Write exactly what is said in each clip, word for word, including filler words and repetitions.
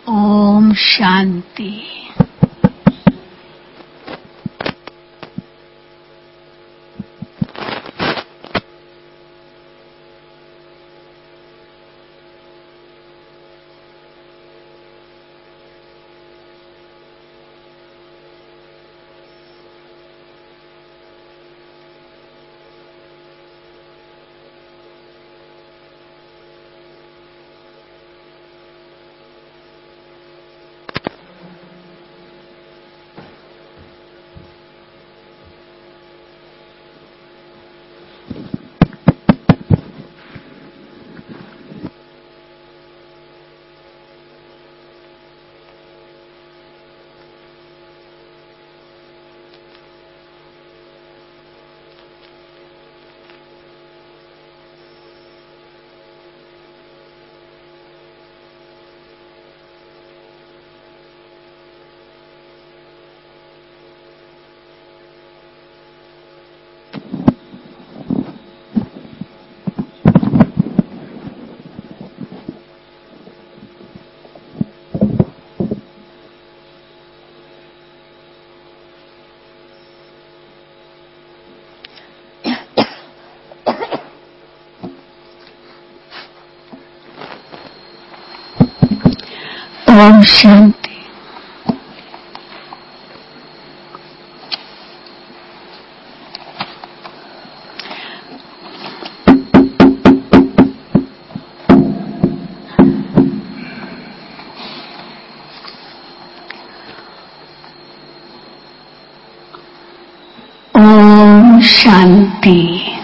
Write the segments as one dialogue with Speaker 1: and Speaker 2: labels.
Speaker 1: ओम शांति। ओम शांति। ओम शांति।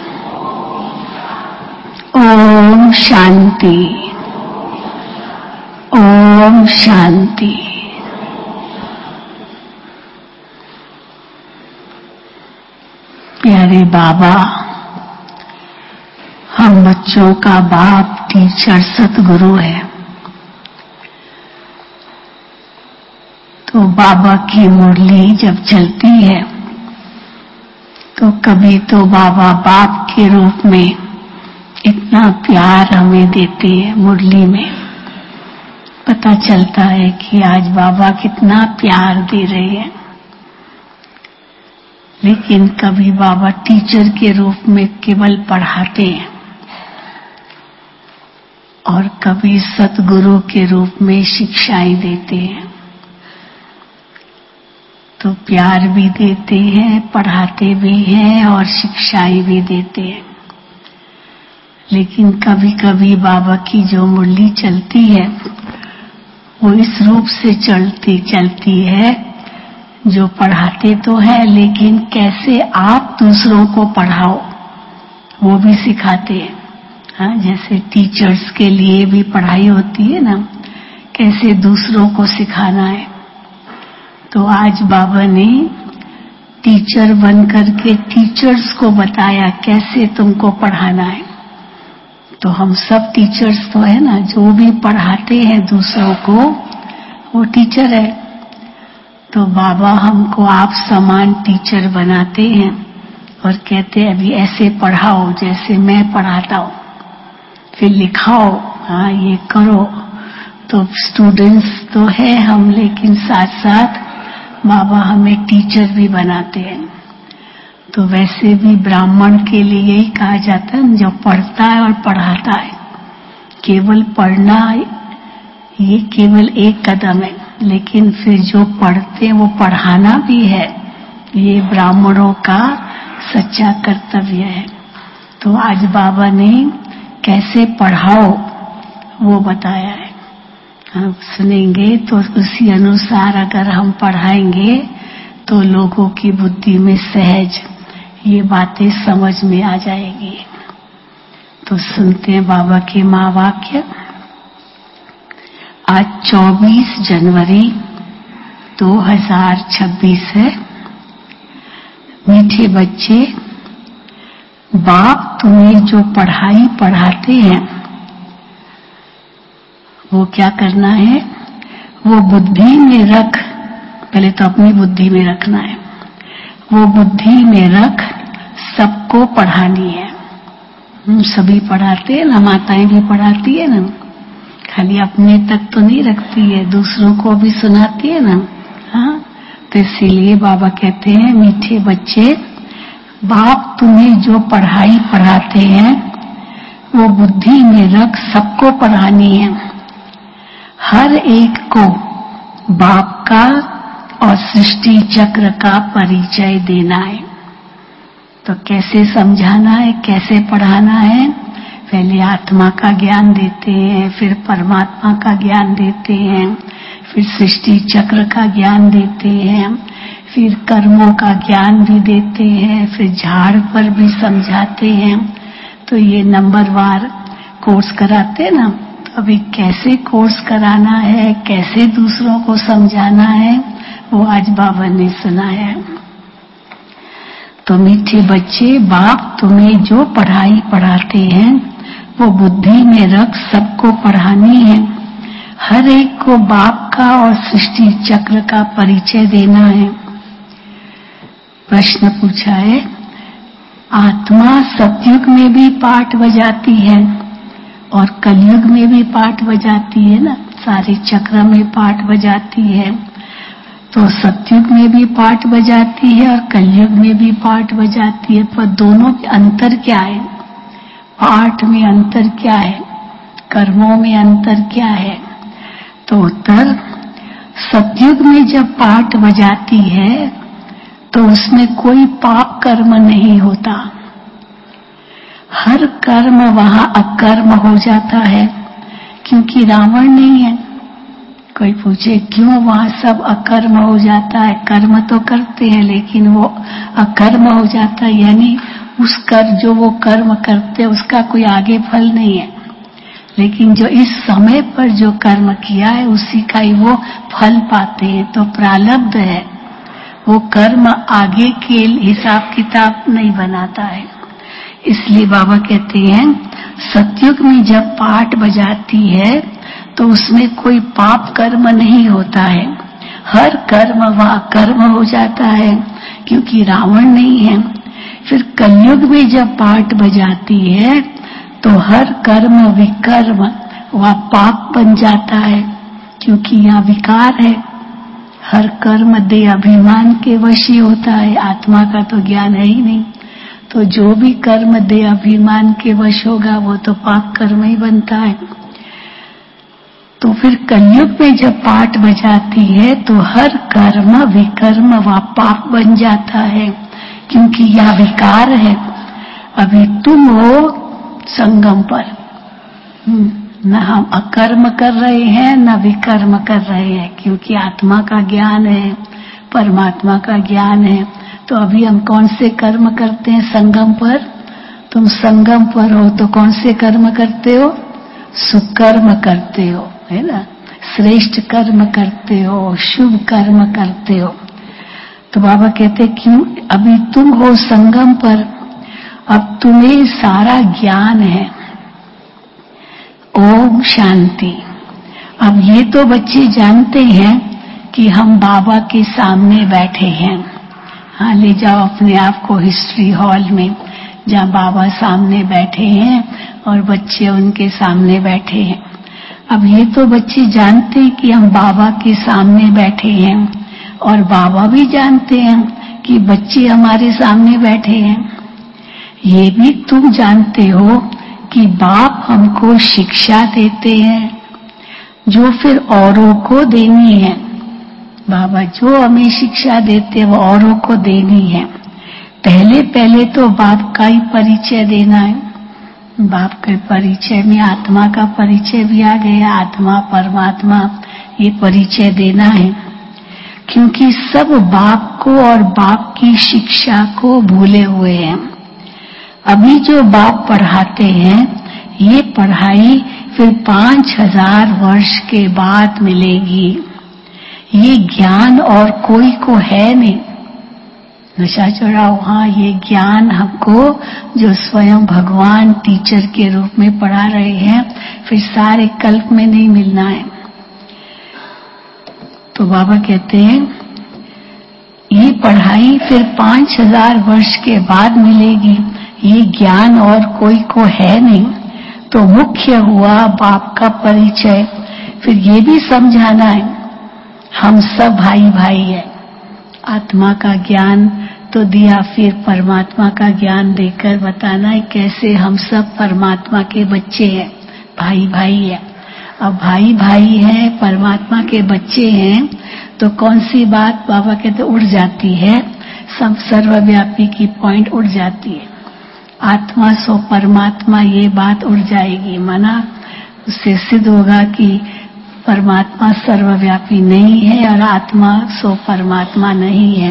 Speaker 1: ओम शांति। ओम शांति। प्यारे बाबा, हम बच्चों का बाप, टीचर, सतगुरु है। तो बाबा की मुरली जब चलती है तो कभी तो बाबा बाप के रूप में इतना प्यार हमें देते हैं। मुरली में पता चलता है कि आज बाबा कितना प्यार दे रहे हैं। लेकिन कभी बाबा टीचर के रूप में केवल पढ़ाते हैं और कभी सतगुरु के रूप में शिक्षाएं देते हैं। तो प्यार भी देते हैं, पढ़ाते भी हैं और शिक्षाएं भी देते हैं। लेकिन कभी कभी बाबा की जो मुरली चलती है वो इस रूप से चलती चलती है, जो पढ़ाते तो है लेकिन कैसे आप दूसरों को पढ़ाओ वो भी सिखाते हैं। हाँ, जैसे टीचर्स के लिए भी पढ़ाई होती है ना, कैसे दूसरों को सिखाना है। तो आज बाबा ने टीचर बनकर के टीचर्स को बताया कैसे तुमको पढ़ाना है। तो हम सब टीचर्स तो है ना, जो भी पढ़ाते हैं दूसरों को वो टीचर है। तो बाबा हमको आप समान टीचर बनाते हैं और कहते हैं अभी ऐसे पढ़ाओ जैसे मैं पढ़ाता हूँ, फिर लिखाओ, हाँ ये करो। तो स्टूडेंट्स तो है हम, लेकिन साथ साथ बाबा हमें टीचर भी बनाते हैं। तो वैसे भी ब्राह्मण के लिए यही कहा जाता है, जो पढ़ता है और पढ़ाता है। केवल पढ़ना ये केवल एक कदम है, लेकिन फिर जो पढ़ते हैं वो पढ़ाना भी है। ये ब्राह्मणों का सच्चा कर्तव्य है। तो आज बाबा ने कैसे पढ़ाओ वो बताया है। हम सुनेंगे तो उसी अनुसार अगर हम पढ़ाएंगे तो लोगों की बुद्धि में सहज ये बातें समझ में आ जाएगी। तो सुनते हैं बाबा के महावाक्य। आज चौबीस जनवरी दो हज़ार छब्बीस है। मीठे बच्चे, बाप तुम्हें जो पढ़ाई पढ़ाते हैं वो क्या करना है, वो बुद्धि में रख। पहले तो अपनी बुद्धि में रखना है। वो बुद्धि में रख सबको पढ़ानी है। हम सभी पढ़ाते हैं ना, माताएं भी पढ़ाती है ना, खाली अपने तक तो नहीं रखती है, दूसरों को भी सुनाती है ना। हाँ, तो इसीलिए बाबा कहते हैं मीठे बच्चे, बाप तुम्हें जो पढ़ाई पढ़ाते हैं वो बुद्धि में रख सबको पढ़ानी है। हर एक को बाप का और सृष्टि चक्र का परिचय देना है। तो कैसे समझाना है, कैसे पढ़ाना है? पहले आत्मा का ज्ञान देते हैं, फिर परमात्मा का ज्ञान देते हैं, फिर सृष्टि चक्र का ज्ञान देते हैं, फिर कर्मों का ज्ञान भी देते हैं, फिर झाड़ पर भी समझाते हैं। तो ये नंबरवार कोर्स कराते ना। तो अभी कैसे कोर्स कराना है, कैसे दूसरों को समझाना है, वो आज बाबा ने सुनाया। तो मीठे बच्चे, बाप तुम्हें जो पढ़ाई पढ़ाते हैं वो बुद्धि में रख सबको पढ़ानी है। हर एक को बाप का और सृष्टि चक्र का परिचय देना है। प्रश्न पूछा है, आत्मा सतयुग में भी पाठ बजाती है और कलयुग में भी पाठ बजाती है ना, सारे चक्र में पाठ बजाती है। तो सतयुग में भी पाठ बजाती है और कलयुग में भी पाठ बजाती है, पर दोनों में अंतर क्या है? पाठ में अंतर क्या है? कर्मों में अंतर क्या है? तो उत्तर, सतयुग में जब पाठ बजाती है तो उसमें कोई पाप कर्म नहीं होता। हर कर्म वहां अकर्म हो जाता है, क्योंकि रावण नहीं है। कोई पूछे क्यों वहां सब अकर्म हो जाता है? कर्म तो करते हैं लेकिन वो अकर्म हो जाता है, यानी उस कर जो वो कर्म करते हैं उसका कोई आगे फल नहीं है, लेकिन जो इस समय पर जो कर्म किया है उसी का ही वो फल पाते हैं। तो प्रारब्ध है, वो कर्म आगे के हिसाब किताब नहीं बनाता है। इसलिए बाबा कहते हैं सतयुग में जब पाठ बजाती है तो उसमें कोई पाप कर्म नहीं होता है। हर कर्म वह कर्म हो जाता है, क्योंकि रावण नहीं है। फिर कलयुग में जब पाठ बजाती है तो हर कर्म विकर्म वह पाप बन जाता है, क्योंकि यहाँ विकार है। हर कर्म दे अभिमान के वश ही होता है, आत्मा का तो ज्ञान है ही नहीं। तो जो भी कर्म दे अभिमान के वश होगा वो तो पाप कर्म ही बनता है। तो फिर कलयुग में जब पाठ बजाती है तो हर कर्म विकर्म व पाप बन जाता है, क्योंकि यह विकार है। अभी तुम हो संगम पर, न हम अकर्म कर रहे हैं न विकर्म कर रहे हैं, क्योंकि आत्मा का ज्ञान है, परमात्मा का ज्ञान है। तो अभी हम कौन से कर्म करते हैं संगम पर? तुम संगम पर हो तो कौन से कर्म करते हो? सुकर्म करते हो, है ना, श्रेष्ठ कर्म करते हो, शुभ कर्म करते हो। तो बाबा कहते क्यों? अभी तुम हो संगम पर, अब तुम्हें सारा ज्ञान है। ओम शांति। अब ये तो बच्चे जानते हैं कि हम बाबा के सामने बैठे हैं। हाँ, ले जाओ अपने आप को हिस्ट्री हॉल में, जहाँ बाबा सामने बैठे हैं और बच्चे उनके सामने बैठे हैं। अब ये तो बच्चे जानते हैं कि हम बाबा के सामने बैठे हैं, और बाबा भी जानते हैं कि बच्चे हमारे सामने बैठे हैं। ये भी तुम जानते हो कि बाप हमको शिक्षा देते हैं, जो फिर औरों को देनी है। बाबा जो हमें शिक्षा देते हैं वो औरों को देनी है। पहले पहले तो बाप का ही परिचय देना है। बाप के परिचय में आत्मा का परिचय भी आ गया, आत्मा परमात्मा ये परिचय देना है, क्योंकि सब बाप को और बाप की शिक्षा को भूले हुए हैं। अभी जो बाप पढ़ाते हैं ये पढ़ाई फिर पांच हजार वर्ष के बाद मिलेगी। ये ज्ञान और कोई को है नहीं। नशा चढ़ाओ, हाँ, ये ज्ञान हमको जो स्वयं भगवान टीचर के रूप में पढ़ा रहे हैं फिर सारे कल्प में नहीं मिलना है। तो बाबा कहते हैं ये पढ़ाई फिर पांच हजार वर्ष के बाद मिलेगी। ये ज्ञान और कोई को है नहीं। तो मुख्य हुआ बाप का परिचय। फिर ये भी समझाना है हम सब भाई भाई हैं। आत्मा का ज्ञान तो दिया, फिर परमात्मा का ज्ञान देकर बताना है कैसे हम सब परमात्मा के बच्चे हैं, भाई भाई हैं। अब भाई भाई हैं, परमात्मा के बच्चे हैं, तो कौन सी बात बाबा कहते उड़ जाती है, सब सर्वव्यापी की पॉइंट उड़ जाती है। आत्मा सो परमात्मा, ये बात उड़ जाएगी। माना उससे सिद्ध होगा कि परमात्मा सर्वव्यापी नहीं है और आत्मा सो परमात्मा नहीं है।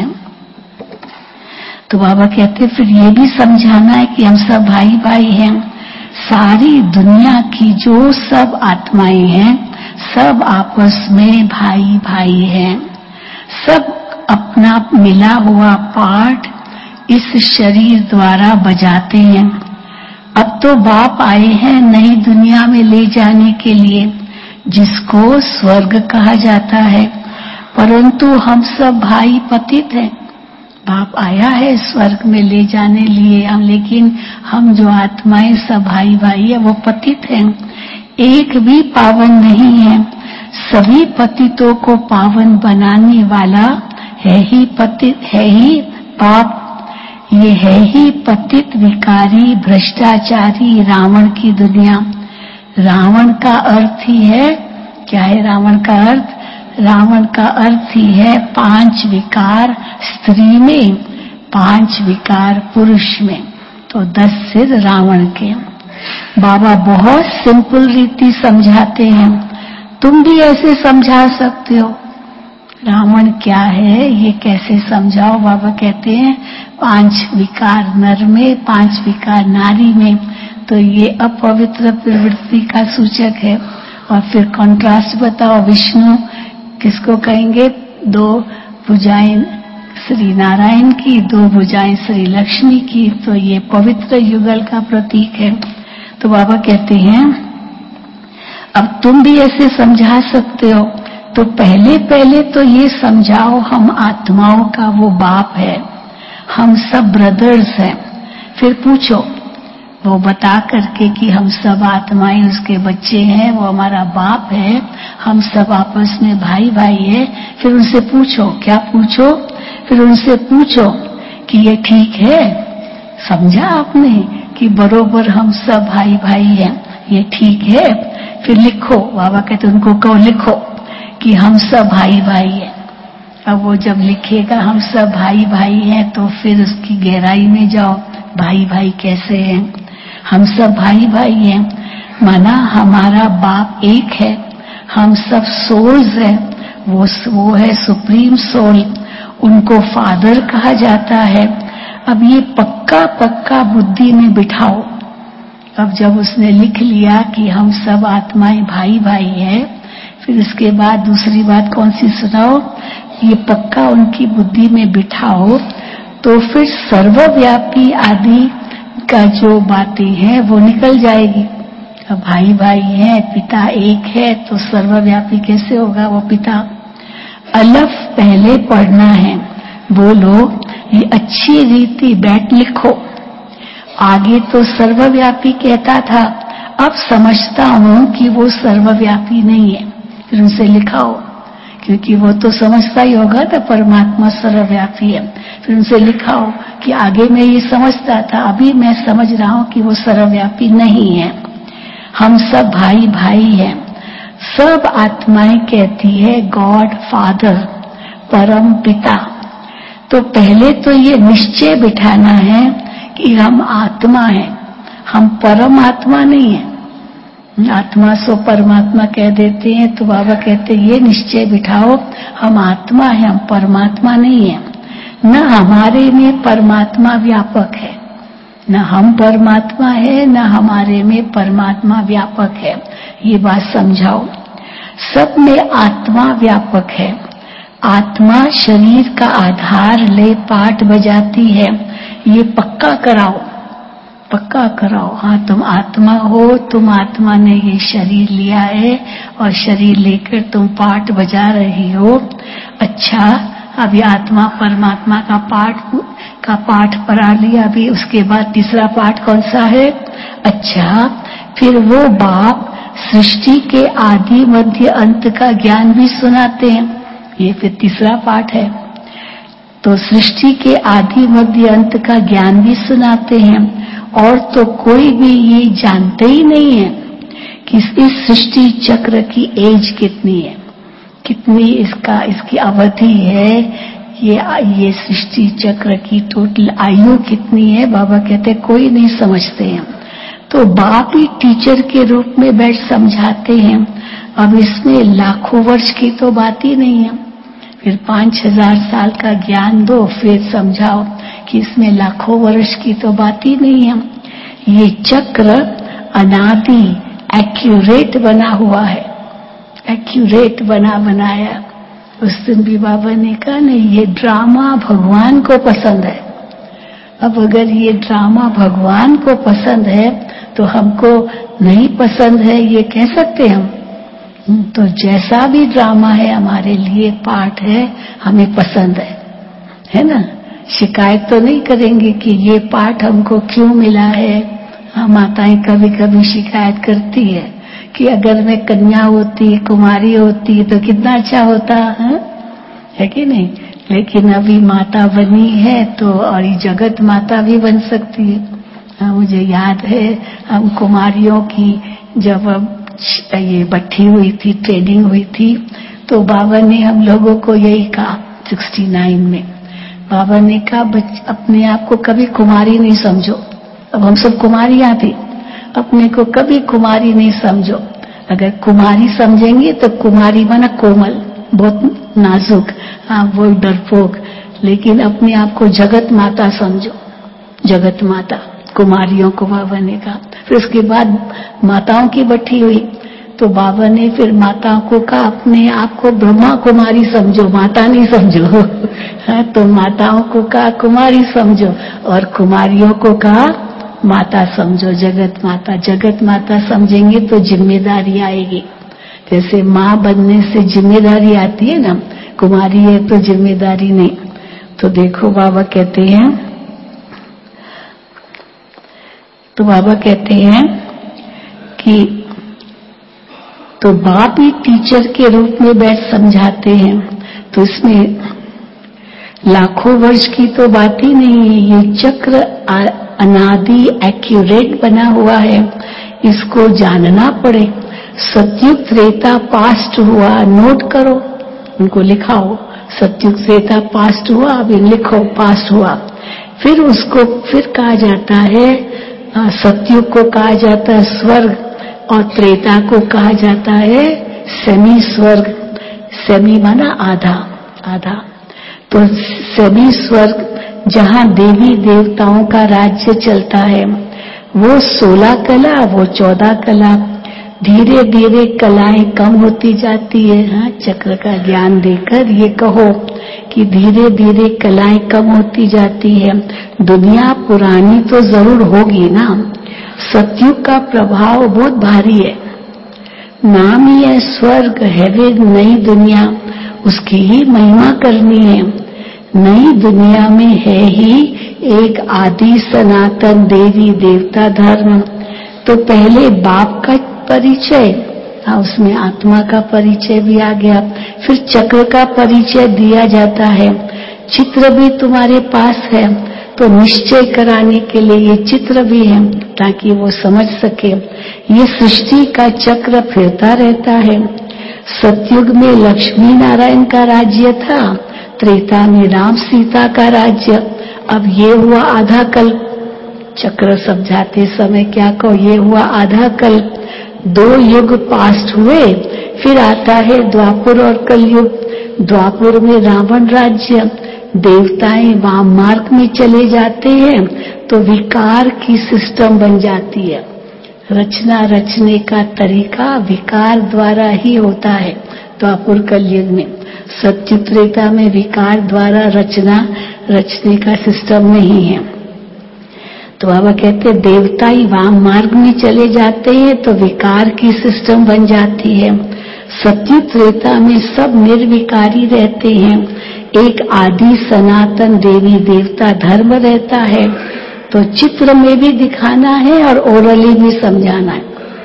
Speaker 1: तो बाबा कहते फिर ये भी समझाना है कि हम सब भाई भाई हैं। सारी दुनिया की जो सब आत्माएं हैं सब आपस में भाई भाई हैं। सब अपना मिला हुआ पार्ट इस शरीर द्वारा बजाते हैं। अब तो बाप आए हैं नई दुनिया में ले जाने के लिए, जिसको स्वर्ग कहा जाता है, परंतु हम सब भाई पतित हैं। बाप आया है स्वर्ग में ले जाने लिए हम, लेकिन हम जो आत्माएं सब भाई भाई है वो पतित हैं, एक भी पावन नहीं है। सभी पतितों को पावन बनाने वाला है ही पतित, है ही बाप। ये है ही पतित विकारी भ्रष्टाचारी रावण की दुनिया। रावण का अर्थ ही है, क्या है रावण का अर्थ? रावण का अर्थ ही है पांच विकार स्त्री में, पांच विकार पुरुष में, तो दस सिर रावण के। बाबा बहुत सिंपल रीति समझाते हैं, तुम भी ऐसे समझा सकते हो। रावण क्या है ये कैसे समझाओ? बाबा कहते हैं पांच विकार नर में, पांच विकार नारी में, तो ये अपवित्र प्रवृत्ति का सूचक है। और फिर कॉन्ट्रास्ट बताओ, विष्णु किसको कहेंगे? दो भुजाएं श्री नारायण की, दो भुजाएं श्री लक्ष्मी की, तो ये पवित्र युगल का प्रतीक है। तो बाबा कहते हैं अब तुम भी ऐसे समझा सकते हो, तो पहले पहले तो ये समझाओ हम आत्माओं का वो बाप है, हम सब ब्रदर्स हैं। फिर पूछो वो बता करके कि हम सब आत्माएं उसके बच्चे हैं, वो हमारा बाप है, हम सब आपस में भाई भाई है। फिर उनसे पूछो, क्या पूछो? फिर उनसे पूछो कि ये ठीक है? समझा आपने कि बरोबर हम सब भाई भाई हैं, ये ठीक है? फिर लिखो, बाबा कहते उनको कहो लिखो कि हम सब भाई भाई हैं। अब वो जब लिखेगा हम सब भाई भाई हैं, तो फिर उसकी गहराई में जाओ, भाई भाई कैसे हैं? हम सब भाई भाई हैं, माना हमारा बाप एक है, हम सब सोल्स हैं, वो वो है सुप्रीम सोल, उनको फादर कहा जाता है। अब ये पक्का पक्का बुद्धि में बिठाओ। अब जब उसने लिख लिया कि हम सब आत्माएं भाई भाई हैं, फिर उसके बाद दूसरी बात कौन सी सुनाओ? ये पक्का उनकी बुद्धि में बिठाओ, तो फिर सर्वव्यापी आदि का जो बातें हैं वो निकल जाएगी। अब भाई भाई हैं, पिता एक है, तो सर्वव्यापी कैसे होगा वो पिता? अलफ पहले पढ़ना है, बोलो ये अच्छी रीति बैठ लिखो। आगे तो सर्वव्यापी कहता था, अब समझता हूं कि वो सर्वव्यापी नहीं है। फिर उनसे लिखाओ, क्योंकि वो तो समझता ही होगा ना परमात्मा सर्वव्यापी है। फिर उनसे लिखाओ कि आगे मैं ये समझता था, अभी मैं समझ रहा हूं कि वो सर्वव्यापी नहीं है। हम सब भाई भाई हैं। सब आत्माएं कहती है गॉड फादर, परम पिता। तो पहले तो ये निश्चय बिठाना है कि हम आत्मा हैं, हम परम आत्मा नहीं है। आत्मा सो परमात्मा कह देते हैं, तो बाबा कहते हैं ये निश्चय बिठाओ हम आत्मा है, हम परमात्मा नहीं है। न हमारे में परमात्मा व्यापक है, न हम परमात्मा है, न हमारे में परमात्मा व्यापक है। ये बात समझाओ। सब में आत्मा व्यापक है। आत्मा शरीर का आधार ले पाठ बजाती है, ये पक्का कराओ, पक्का कराओ। हाँ तुम आत्मा हो, तुम आत्मा ने ये शरीर लिया है और शरीर लेकर तुम पाठ बजा रही हो। अच्छा, अभी आत्मा परमात्मा का पाठ का पाठ पढ़ा लिया, अभी उसके बाद तीसरा पाठ कौन सा है? अच्छा, फिर वो बाप सृष्टि के आदि मध्य अंत का ज्ञान भी सुनाते हैं। ये फिर तीसरा पाठ है। तो सृष्टि के आदि मध्य अंत का ज्ञान भी सुनाते हैं। और तो कोई भी ये जानते ही नहीं है कि इस सृष्टि चक्र की एज कितनी है, कितनी इसका इसकी अवधि है, ये ये सृष्टि चक्र की टोटल आयु कितनी है। बाबा कहते कोई नहीं समझते हैं। तो बाप ही टीचर के रूप में बैठ समझाते हैं। अब इसमें लाखों वर्ष की तो बात ही नहीं है। फिर पांच हजार साल का ज्ञान दो, फिर समझाओ कि इसमें लाखों वर्ष की तो बात ही नहीं है। ये चक्र अनादि एक्यूरेट बना हुआ है, एक्यूरेट बना बनाया। उस दिन भी बाबा ने कहा नहीं, ये ड्रामा भगवान को पसंद है। अब अगर ये ड्रामा भगवान को पसंद है तो हमको नहीं पसंद है, ये कह सकते हम? तो जैसा भी ड्रामा है हमारे लिए पाठ है, हमें पसंद है, है ना। शिकायत तो नहीं करेंगे कि ये पाठ हमको क्यों मिला है। हाँ, माताएं कभी कभी शिकायत करती है कि अगर मैं कन्या होती, कुमारी होती तो कितना अच्छा होता है, है कि नहीं। लेकिन अभी माता बनी है तो, और ये जगत माता भी बन सकती है। हाँ, मुझे याद है हम कुमारियों की जब ये बट्ठी हुई थी, ट्रेनिंग हुई थी, तो बाबा ने हम लोगों को यही कहा सिक्सटी नाइन में। बाबा ने कहा अपने आप को कभी कुमारी नहीं समझो। अब हम सब कुमारियां थी, अपने को कभी कुमारी नहीं समझो। अगर कुमारी समझेंगे तो कुमारी माना कोमल, बहुत नाजुक, हाँ वो डरपोक। लेकिन अपने आप को जगत माता समझो, जगत माता। कुमारियों को बाबा ने कहा। फिर उसके बाद माताओं की बट्ठी हुई तो बाबा ने फिर माताओं को कहा अपने आप को ब्रह्मा कुमारी समझो, माता नहीं समझो। हाँ, तो माताओं को कहा कुमारी समझो और कुमारियों को कहा माता समझो, जगत माता। जगत माता समझेंगे तो जिम्मेदारी आएगी। जैसे माँ बनने से जिम्मेदारी आती है ना, कुमारी है तो जिम्मेदारी नहीं। तो देखो बाबा कहते हैं, तो बाबा कहते हैं कि तो बाप ही टीचर के रूप में बैठ समझाते हैं। तो इसमें लाखों वर्ष की तो बात ही नहीं है। ये चक्र अनादि एक्यूरेट बना हुआ है, इसको जानना पड़े। सतयुग त्रेता पास्ट हुआ, नोट करो, उनको लिखाओ। सतयुग त्रेता पास्ट हुआ, अभी लिखो पास्ट हुआ। फिर उसको फिर कहा जाता है, सतयुग को कहा जाता है स्वर्ग और त्रेता को कहा जाता है सेमी स्वर्ग। सेमी माना आधा, आधा। तो सेमी स्वर्ग जहां देवी देवताओं का राज्य चलता है, वो सोलह कला, वो चौदह कला। धीरे धीरे कलाएं कम होती जाती है। हाँ, चक्र का ज्ञान देकर ये कहो कि धीरे धीरे कलाएं कम होती जाती है। दुनिया पुरानी तो जरूर होगी ना। सतयुग का प्रभाव बहुत भारी है। नाम ही है स्वर्ग, हेवन, नई दुनिया, उसकी ही महिमा करनी है। नई दुनिया में है ही एक आदि सनातन देवी देवता धर्म। तो पहले बाप का परिचय, हाँ, उसमें आत्मा का परिचय भी आ गया। फिर चक्र का परिचय दिया जाता है। चित्र भी तुम्हारे पास है तो निश्चय कराने के लिए ये चित्र भी है ताकि वो समझ सके। ये सृष्टि का चक्र फिरता रहता है। सतयुग में लक्ष्मी नारायण का राज्य था, त्रेता में राम सीता का राज्य। अब ये हुआ आधा कल्प। चक्र समझाते समय क्या कहो, ये हुआ आधा कल्प। दो युग पास्ट हुए, फिर आता है द्वापुर और कलयुग। द्वापुर में रावण राज्य, देवताएं वाम मार्ग में चले जाते हैं तो विकार की सिस्टम बन जाती है। रचना रचने का तरीका विकार द्वारा ही होता है द्वापुर कलयुग में। सत्युग त्रेता में विकार द्वारा रचना रचने का सिस्टम नहीं है। तो बाबा कहते हैं देवता ही वाम मार्ग में चले जाते हैं तो विकार की सिस्टम बन जाती है। सत्युग त्रेता में सब निर्विकारी रहते हैं। एक आदि सनातन देवी देवता धर्म रहता है। तो चित्र में भी दिखाना है और ओरली भी समझाना है।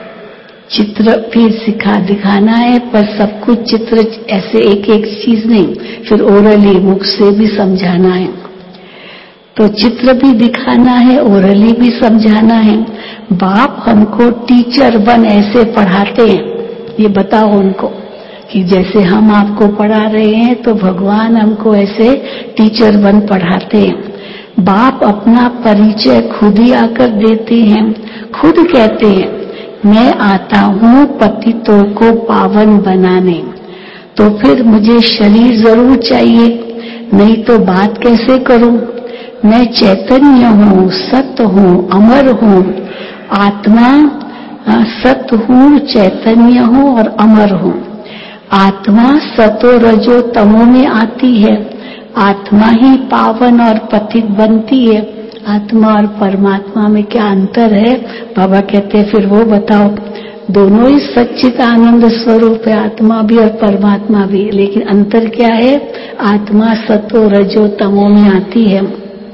Speaker 1: चित्र फिर सिखा दिखाना है, पर सब कुछ चित्र ऐसे एक एक चीज नहीं, फिर ओरली मुख से भी समझाना है। तो चित्र भी दिखाना है, ओरली भी समझाना है। बाप हमको टीचर बन ऐसे पढ़ाते हैं, ये बताओ उनको कि जैसे हम आपको पढ़ा रहे हैं तो भगवान हमको ऐसे टीचर बन पढ़ाते हैं। बाप अपना परिचय खुद ही आकर देते हैं, खुद कहते हैं मैं आता हूँ पतितों को पावन बनाने। तो फिर मुझे शरीर जरूर चाहिए, नहीं तो बात कैसे करूं। मैं चैतन्य हूँ, सत्य हूँ, अमर हूँ, आत्मा सत्य हूँ, चैतन्य हूँ और अमर हूँ। आत्मा सतो रजो तमो में आती है, आत्मा ही पावन और पतित बनती है। आत्मा और परमात्मा में क्या अंतर है? बाबा कहते हैं फिर वो बताओ। दोनों ही सच्चित आनंद स्वरूप है, आत्मा भी और परमात्मा भी, लेकिन अंतर क्या है? आत्मा सतो रजो तमो में आती है,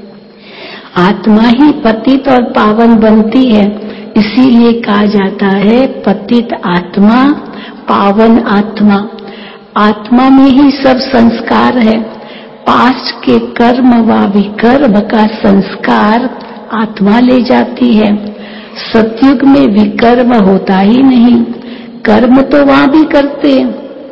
Speaker 1: आत्मा ही पतित और पावन बनती है। इसीलिए कहा जाता है पतित आत्मा, पावन आत्मा। आत्मा में ही सब संस्कार है। पास्ट के कर्म व विकर्म का संस्कार आत्मा ले जाती है। सतयुग में विकर्म होता ही नहीं, कर्म तो वहां भी करते हैं,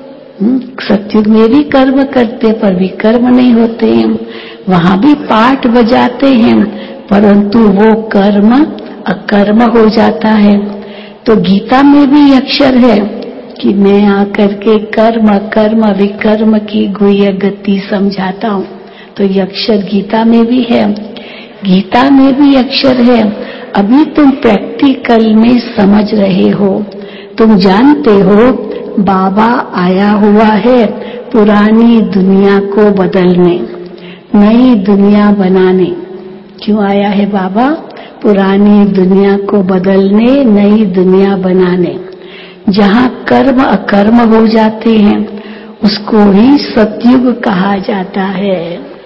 Speaker 1: सतयुग में भी कर्म करते पर विकर्म नहीं होते हैं। वहां भी पाठ बजाते हैं, परंतु वो कर्म अकर्म हो जाता है। तो गीता में भी अक्षर है कि मैं आकर के कर्म कर्म विकर्म की गुह्य गति समझाता हूँ। तो ये अक्षर गीता में भी है, गीता में भी अक्षर है। अभी तुम प्रैक्टिकल में समझ रहे हो, तुम जानते हो बाबा आया हुआ है पुरानी दुनिया को बदलने, नई दुनिया बनाने। क्यों आया है बाबा? पुरानी दुनिया को बदलने, नई दुनिया बनाने। जहाँ कर्म अकर्म हो जाते हैं उसको ही सतयुग कहा जाता है।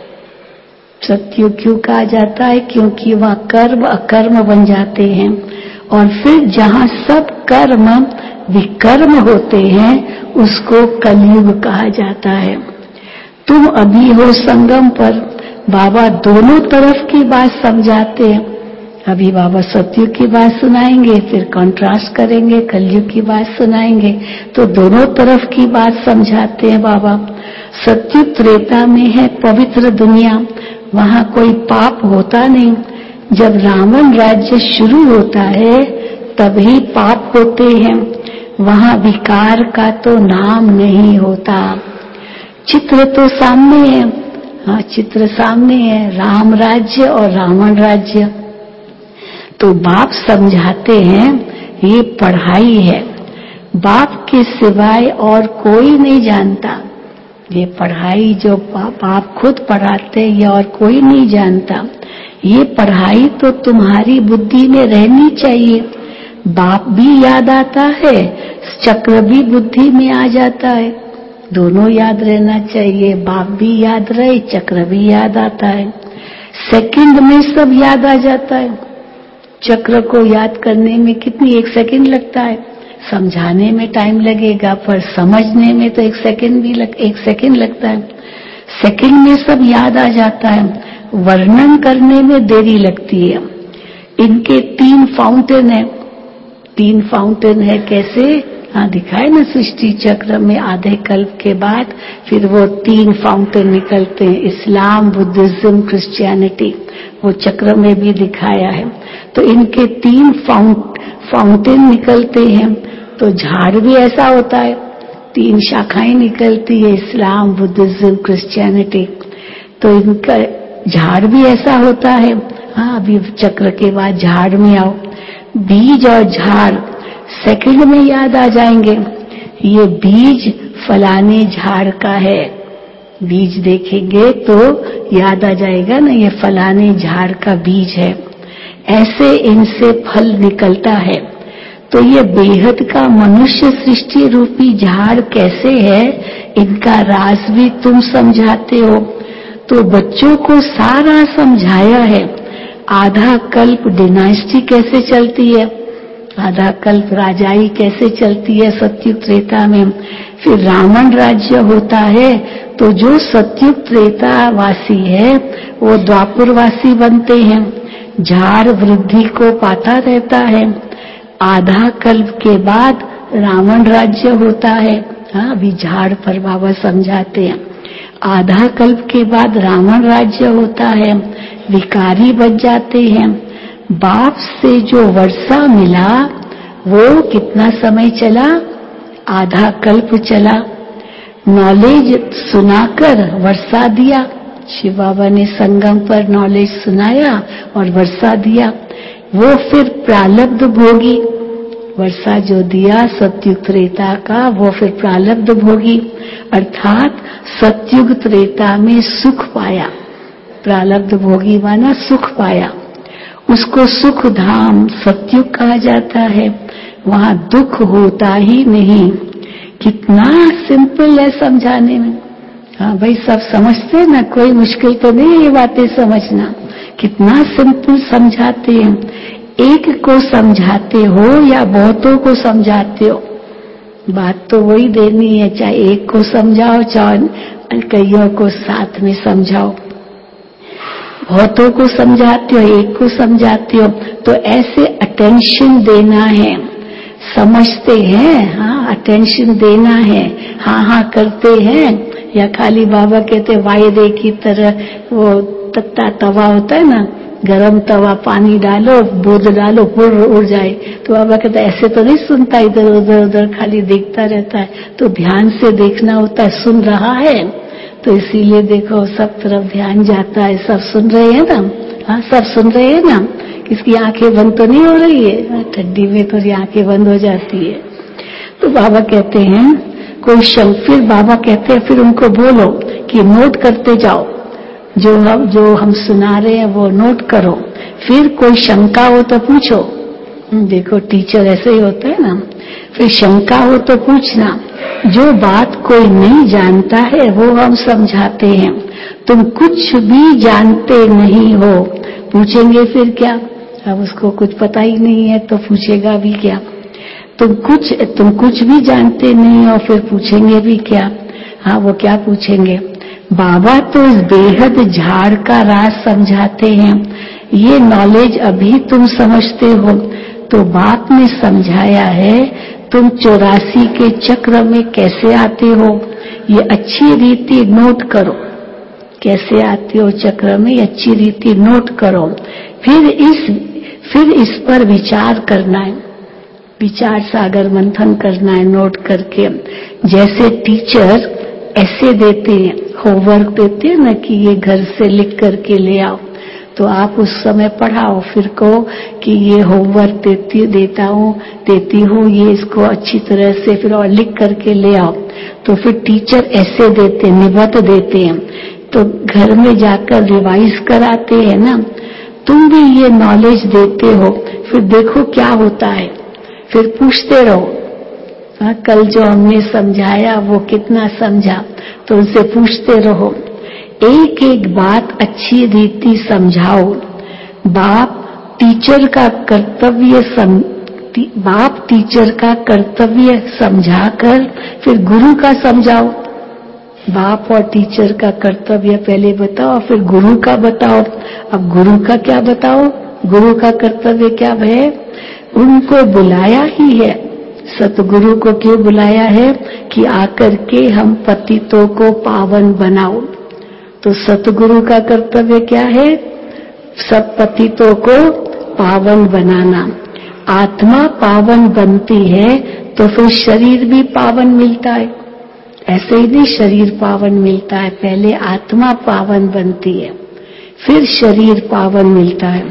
Speaker 1: सतयुग क्यों कहा जाता है? क्योंकि वहाँ कर्म अकर्म बन जाते हैं। और फिर जहाँ सब कर्म विकर्म होते हैं उसको कलयुग कहा जाता है। तुम अभी हो संगम पर, बाबा दोनों तरफ की बात समझाते हैं। अभी बाबा सतयुग की बात सुनाएंगे, फिर कंट्रास्ट करेंगे, कलयुग की बात सुनाएंगे, तो दोनों तरफ की बात समझाते हैं बाबा। सतयुग त्रेता में है पवित्र दुनिया, वहां कोई पाप होता नहीं। जब रावण राज्य शुरू होता है तभी पाप होते हैं, वहां विकार का तो नाम नहीं होता। चित्र तो सामने है, हाँ चित्र सामने है, राम राज्य और रावण राज्य। तो बाप समझाते हैं ये पढ़ाई है, बाप के सिवाय और कोई नहीं जानता। ये पढ़ाई जो बाप खुद पढ़ाते ये और कोई नहीं जानता। ये पढ़ाई तो तुम्हारी बुद्धि में रहनी चाहिए। बाप भी याद आता है, चक्र भी बुद्धि में आ जाता है, दोनों याद रहना चाहिए। बाप भी याद रहे, चक्र भी याद आता है। सेकंड में सब याद आ जाता है। चक्र को याद करने में कितनी एक सेकंड लगता है, समझाने में टाइम लगेगा पर समझने में तो एक सेकंड भी लग एक सेकंड लगता है। सेकंड में सब याद आ जाता है, वर्णन करने में देरी लगती है। इनके तीन फाउंटेन है, तीन फाउंटेन है कैसे? हाँ दिखाए ना सृष्टि चक्र में आधे कल्प के बाद फिर वो तीन फाउंटेन निकलते हैं, इस्लाम, बुद्धिज्म, क्रिश्चियनिटी, वो चक्र में भी दिखाया है। तो इनके तीन फाउंट फाउंटेन निकलते हैं। तो झाड़ भी ऐसा होता है, तीन शाखाएं निकलती है, इस्लाम, बुद्धिज्म, क्रिश्चियनिटी। तो इनका झाड़ भी ऐसा होता है। हाँ अभी चक्र के बाद झाड़ में आओ, बीज और झाड़ सेकंड में याद आ जाएंगे। ये बीज फलाने झाड़ का है, बीज देखेंगे तो याद आ जाएगा ना, ये फलाने झाड़ का बीज है। ऐसे इनसे फल निकलता है। तो ये बेहद का मनुष्य सृष्टि रूपी झाड़ कैसे है, इनका राज भी तुम समझाते हो। तो बच्चों को सारा समझाया है। आधा कल्प डिनाइस्टी कैसे चलती है, आधा कल्प राजाई कैसे चलती है सत्युग त्रेता में। फिर रावण राज्य होता है, तो जो सत्युग त्रेता वासी है वो द्वापर वासी बनते हैं, झाड़ वृद्धि को पाता रहता है। आधा कल्प के बाद रावण राज्य होता है। हाँ, अभी झाड़ पर बाबा समझाते हैं। आधा कल्प के बाद रावण राज्य होता है, विकारी बच जाते हैं। बाप से जो वर्षा मिला वो कितना समय चला? आधा कल्प चला। नॉलेज सुनाकर वर्षा दिया, शिव बाबा ने संगम पर नॉलेज सुनाया और वर्षा दिया। वो फिर प्रालब्ध भोगी, वर्षा जो दिया सत्युग त्रेता का, वो फिर प्रालब्ध भोगी, अर्थात सत्युग त्रेता में सुख पाया। प्रालब्ध भोगी माना सुख पाया, उसको सुख धाम सत्युग कहा जाता है। वहां दुख होता ही नहीं। कितना सिंपल है समझाने में। हाँ भाई, सब समझते हैं ना, कोई मुश्किल तो नहीं है ये बातें समझना। कितना सिंपल समझाते हैं। एक को समझाते हो या बहुतों को समझाते हो, बात तो वही देनी है, चाहे एक को समझाओ चाहे कईयों को साथ में समझाओ। बहुतों को समझाते हो, एक को समझाते हो, तो ऐसे अटेंशन देना है। समझते हैं, हाँ अटेंशन देना है, हाँ हाँ करते हैं, या खाली बाबा कहते वायदे की तरह वो तत्ता तवा होता है ना, गरम तवा, पानी डालो बूंद डालो पुर उड़ जाए। तो बाबा कहता ऐसे तो नहीं सुनता, इधर उधर उधर खाली देखता रहता है। तो ध्यान से देखना होता है, सुन रहा है तो इसीलिए देखो सब तरफ ध्यान जाता है। सब सुन रहे हैं ना? हाँ सब सुन रहे हैं ना? किसकी आंखें बंद तो नहीं हो रही है? ठंडी में थोड़ी आंखें बंद हो जाती है। तो बाबा कहते हैं कोई शंक, फिर बाबा कहते हैं फिर उनको बोलो कि नोट करते जाओ, जो हम जो हम सुना रहे हैं वो नोट करो। फिर कोई शंका हो तो पूछो। देखो टीचर ऐसे ही होता है ना। फिर शंका हो तो पूछना। जो बात कोई नहीं जानता है वो हम समझाते हैं। तुम कुछ भी जानते नहीं हो, पूछेंगे फिर क्या? अब उसको कुछ पता ही नहीं है तो पूछेगा भी क्या? तुम कुछ तुम कुछ भी जानते नहीं हो, फिर पूछेंगे भी क्या? हाँ, वो क्या पूछेंगे? बाबा तो इस बेहद झाड़ का राज समझाते हैं। ये नॉलेज अभी तुम समझते हो, तो बाप ने समझाया है तुम चौरासी के चक्र में कैसे आते हो, ये अच्छी रीति नोट करो। कैसे आते हो चक्र में, अच्छी रीति नोट करो। फिर इस फिर इस पर विचार करना है, विचार सागर मंथन करना है नोट करके। जैसे टीचर ऐसे देते हैं, होमवर्क देते हैं ना कि ये घर से लिख करके ले आओ, तो आप उस समय पढ़ाओ, फिर कहो कि ये होमवर्क देती देता हूँ देती हूँ ये इसको अच्छी तरह से फिर और लिख करके ले आओ। तो फिर टीचर ऐसे देते, निबद्ध देते हैं, तो घर में जाकर रिवाइज कराते हैं ना। तुम भी ये नॉलेज देते हो, फिर देखो क्या होता है, फिर पूछते रहो। हाँ, कल जो हमने समझाया वो कितना समझा, तो उनसे पूछते रहो। एक एक बात अच्छी रीति समझाओ। बाप टीचर का कर्तव्य सम, बाप टीचर का कर्तव्य समझाकर फिर गुरु का समझाओ। बाप और टीचर का कर्तव्य पहले बताओ, फिर गुरु का बताओ। अब गुरु का क्या बताओ? गुरु का कर्तव्य क्या है? उनको बुलाया ही है, सतगुरु को क्यों बुलाया है? कि आकर के हम पतितों को पावन बनाओ। तो सतगुरु का कर्तव्य क्या है? सब पतितों को पावन बनाना। आत्मा पावन बनती है तो फिर शरीर भी पावन मिलता है। ऐसे ही नहीं शरीर पावन मिलता है, पहले आत्मा पावन बनती है, फिर शरीर पावन मिलता है।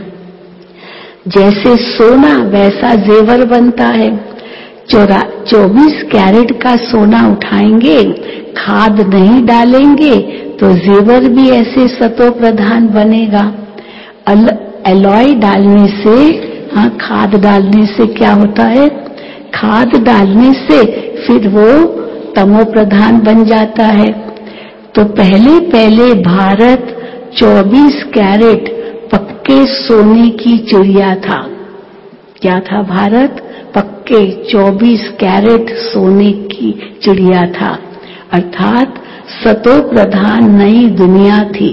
Speaker 1: जैसे सोना वैसा जेवर बनता है। चौरा चौबीस कैरेट का सोना उठाएंगे, खाद नहीं डालेंगे तो जेवर भी ऐसे सतो प्रधान बनेगा। एलॉय डालने से, हाँ खाद डालने से क्या होता है? खाद डालने से फिर वो तमो प्रधान बन जाता है। तो पहले पहले भारत चौबीस कैरेट पक्के सोने की चिड़िया था। क्या था भारत? पक्के चौबीस कैरेट सोने की चिड़िया था, अर्थात सतो प्रधान नई दुनिया थी।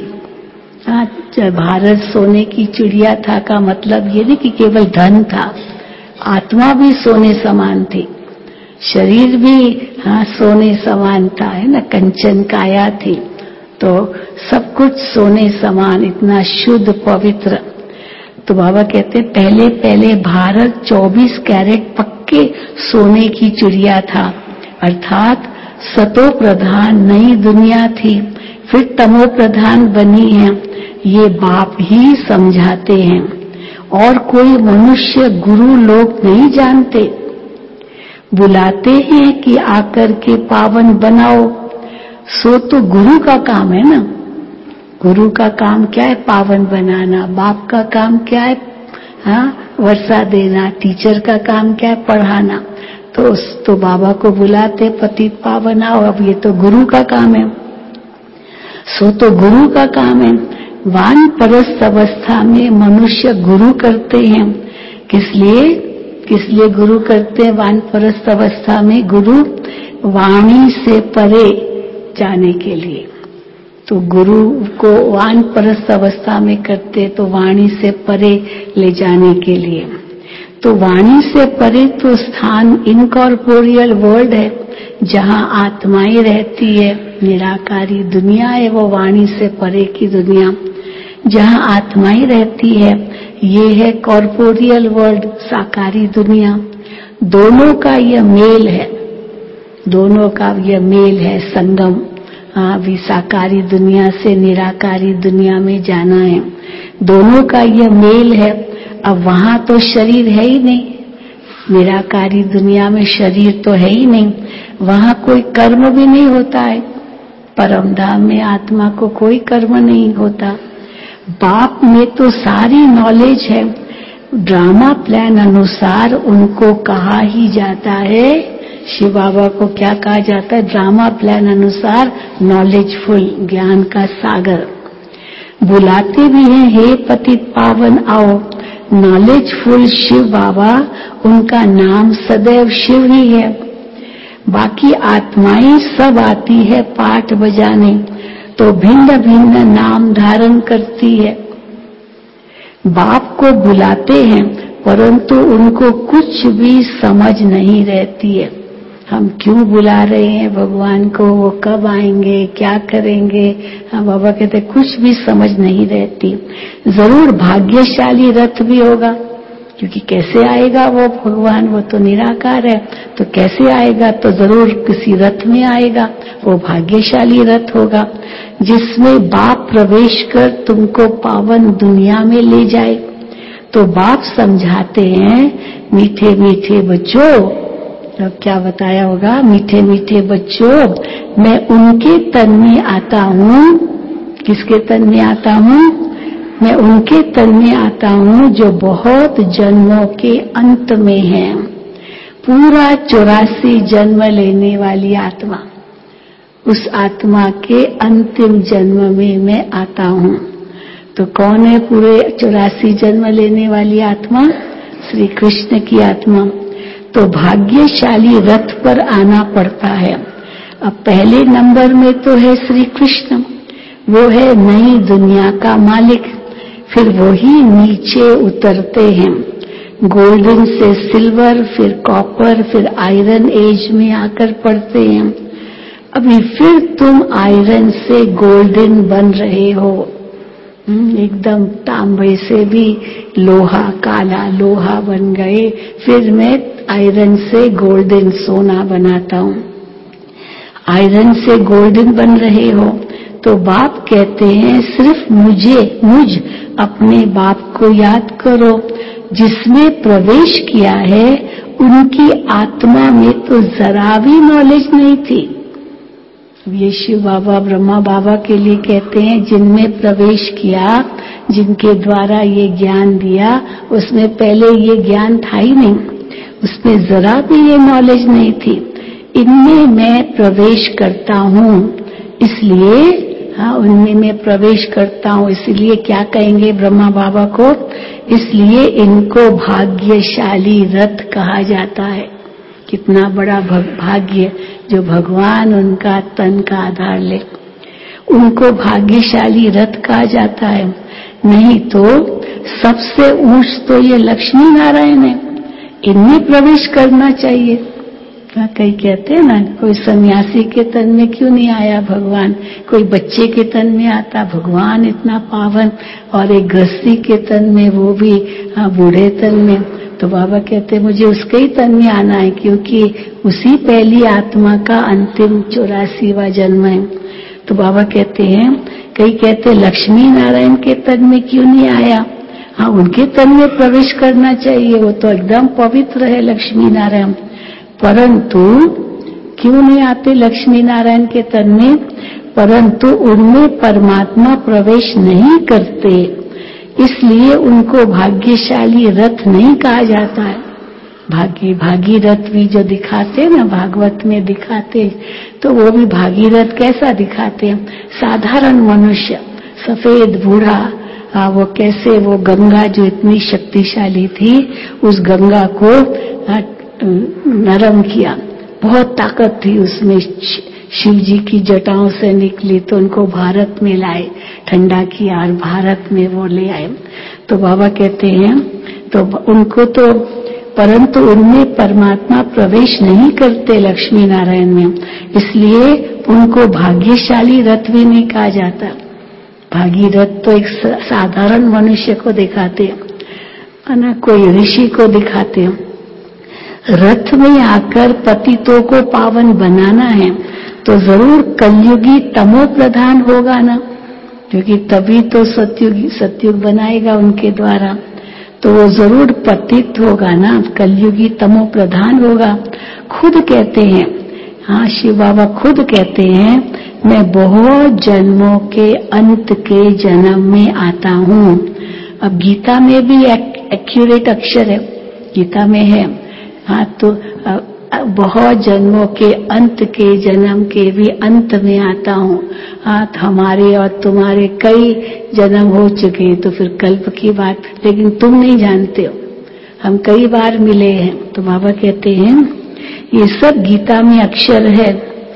Speaker 1: भारत सोने की चिड़िया था का मतलब ये नहीं कि केवल धन था, आत्मा भी सोने समान थी, शरीर भी हाँ सोने समान था, है ना, कंचन काया थी, तो सब कुछ सोने समान, इतना शुद्ध पवित्र। तो बाबा कहते पहले पहले भारत चौबीस कैरेट पक्के सोने की चिड़िया था, अर्थात सतो प्रधान नई दुनिया थी, फिर तमो प्रधान बनी है, ये बाप ही समझाते हैं और कोई मनुष्य गुरु लोग नहीं जानते। बुलाते हैं कि आकर के पावन बनाओ, सो तो गुरु का काम है ना। गुरु का काम क्या है? पावन बनाना। बाप का काम क्या है? हाँ, वर्षा देना। टीचर का काम क्या है? पढ़ाना। तो तो बाबा को बुलाते पतित पावन आओ, अब ये तो गुरु का काम है, सो तो गुरु का काम है। वानप्रस्थ अवस्था में मनुष्य गुरु करते हैं, किस लिए? किस लिए गुरु करते हैं? वानप्रस्थ अवस्था में गुरु वाणी से परे जाने के लिए। तो गुरु को वानप्रस्थ अवस्था में करते तो वाणी से परे ले जाने के लिए। तो वाणी से परे तो स्थान इनकॉर्पोरियल वर्ल्ड है, जहाँ आत्माएं रहती है, निराकारी दुनिया है, वो वाणी से परे की दुनिया। जहाँ आत्माएं रहती है ये है कॉर्पोरियल वर्ल्ड, साकारी दुनिया। दोनों का यह मेल है, दोनों का यह मेल है, संगम। हाँ, भी साकारी दुनिया से निराकारी दुनिया में जाना है, दोनों का यह मेल है। अब वहां तो शरीर है ही नहीं, निराकारी दुनिया में शरीर तो है ही नहीं, वहां कोई कर्म भी नहीं होता है। परम धाम में आत्मा को कोई कर्म नहीं होता। बाप में तो सारी नॉलेज है, ड्रामा प्लान अनुसार उनको कहा ही जाता है। शिव बाबा को क्या कहा जाता है? ड्रामा प्लान अनुसार नॉलेजफुल, ज्ञान का सागर। बुलाते भी हैं, हे पतित पावन आओ। नॉलेजफुल शिव बाबा, उनका नाम सदैव शिव ही है। बाकी आत्माएं सब आती है पाठ बजाने, तो भिन्न भिन्न नाम धारण करती है। बाप को बुलाते हैं परंतु उनको कुछ भी समझ नहीं रहती है। हम क्यों बुला रहे हैं भगवान को, वो कब आएंगे, क्या करेंगे? हम बाबा कहते कुछ भी समझ नहीं रहती। जरूर भाग्यशाली रथ भी होगा, क्योंकि कैसे आएगा वो भगवान, वो तो निराकार है, तो कैसे आएगा? तो जरूर किसी रथ में आएगा, वो भाग्यशाली रथ होगा जिसमें बाप प्रवेश कर तुमको पावन दुनिया में ले जाए। तो बाप समझाते हैं, मीठे मीठे बच्चों, तो क्या बताया होगा? मीठे मीठे बच्चों, मैं उनके तन में आता हूँ। किसके तन में आता हूँ? मैं उनके तन में आता हूँ जो बहुत जन्मों के अंत में है, पूरा चौरासी जन्म लेने वाली आत्मा। उस आत्मा के अंतिम जन्म में मैं आता हूँ। तो कौन है पूरे चौरासी जन्म लेने वाली आत्मा? श्री कृष्ण की आत्मा। तो भाग्यशाली रथ पर आना पड़ता है। अब पहले नंबर में तो है श्री कृष्ण, वो है नई दुनिया का मालिक। फिर वही नीचे उतरते हैं, गोल्डन से सिल्वर, फिर कॉपर, फिर आयरन एज में आकर पड़ते हैं। अभी फिर तुम आयरन से गोल्डन बन रहे हो, एकदम तांबे से भी लोहा, काला लोहा बन गए। फिर मैं आयरन से गोल्डन सोना बनाता हूँ। आयरन से गोल्डन बन रहे हो, तो बाप कहते हैं सिर्फ मुझे, मुझ अपने बाप को याद करो। जिसमें प्रवेश किया है उनकी आत्मा में तो जरा भी नॉलेज नहीं थी। ये शिव बाबा ब्रह्मा बाबा के लिए कहते हैं, जिनमें प्रवेश किया, जिनके द्वारा ये ज्ञान दिया, उसमें पहले ये ज्ञान था ही नहीं, उसमें जरा भी ये नॉलेज नहीं थी। इनमें मैं प्रवेश करता हूँ, इसलिए हाँ, उनमें मैं प्रवेश करता हूँ। इसलिए क्या कहेंगे ब्रह्मा बाबा को? इसलिए इनको भाग्यशाली रथ कहा जाता है। कितना बड़ा भाग्य जो भगवान उनका तन का आधार ले, उनको भाग्यशाली रथ कहा जाता है। नहीं तो सबसे ऊंच तो ये लक्ष्मी नारायण है, इनमें प्रवेश करना चाहिए। कई कहते हैं ना, कोई सन्यासी के तन में क्यों नहीं आया भगवान, कोई बच्चे के तन में आता भगवान इतना पावन, और एक गृहस्थी के तन में, वो भी बूढ़े तन में। तो बाबा कहते मुझे उसके ही तन में आना है, क्योंकि उसी पहली आत्मा का अंतिम चौरासीवां जन्म है। तो बाबा कहते हैं, कई कहते लक्ष्मी नारायण के तन में क्यों नहीं आया? हाँ, उनके तन में प्रवेश करना चाहिए, वो तो एकदम पवित्र है लक्ष्मी नारायण। परंतु क्यों नहीं आते लक्ष्मी नारायण के तन में? परंतु उनमें परमात्मा प्रवेश नहीं करते, इसलिए उनको भाग्यशाली रथ नहीं कहा जाता है। भागी भागीरथ भी जो दिखाते ना, भागवत में दिखाते, तो वो भी भागीरथ कैसा दिखाते हैं? साधारण मनुष्य, सफेद बूढ़ा। आ, वो कैसे, वो गंगा जो इतनी शक्तिशाली थी, उस गंगा को आ, नरम किया, बहुत ताकत थी उसमें, शिव जी की जटाओं से निकली, तो उनको भारत में लाए, ठंडा किया और भारत में वो ले आए। तो बाबा कहते हैं, तो उनको तो, परंतु उनमें परमात्मा प्रवेश नहीं करते लक्ष्मी नारायण में, इसलिए उनको भाग्यशाली रथ भी नहीं कहा जाता। भागीरथ तो एक साधारण मनुष्य को दिखाते हैं ना, कोई ऋषि को दिखाते हैं। रथ में आकर पतितों को पावन बनाना है तो जरूर कलयुगी तमो प्रधान होगा ना, क्योंकि तभी तो सतयुग सतयुग बनाएगा उनके द्वारा, तो वो जरूर पतित होगा ना, कलयुगी तमो प्रधान होगा। खुद कहते हैं, हाँ शिव बाबा खुद कहते हैं, मैं बहुत जन्मों के अंत के जन्म में आता हूँ। अब गीता में भी एक्यूरेट अक्षर है, गीता में है, हाँ, तो बहुत जन्मों के अंत के जन्म के भी अंत में आता हूँ। हाँ, हमारे और तुम्हारे कई जन्म हो चुके हैं, तो फिर कल्प की बात, लेकिन तुम नहीं जानते हो, हम कई बार मिले हैं। तो बाबा कहते हैं ये सब गीता में अक्षर है,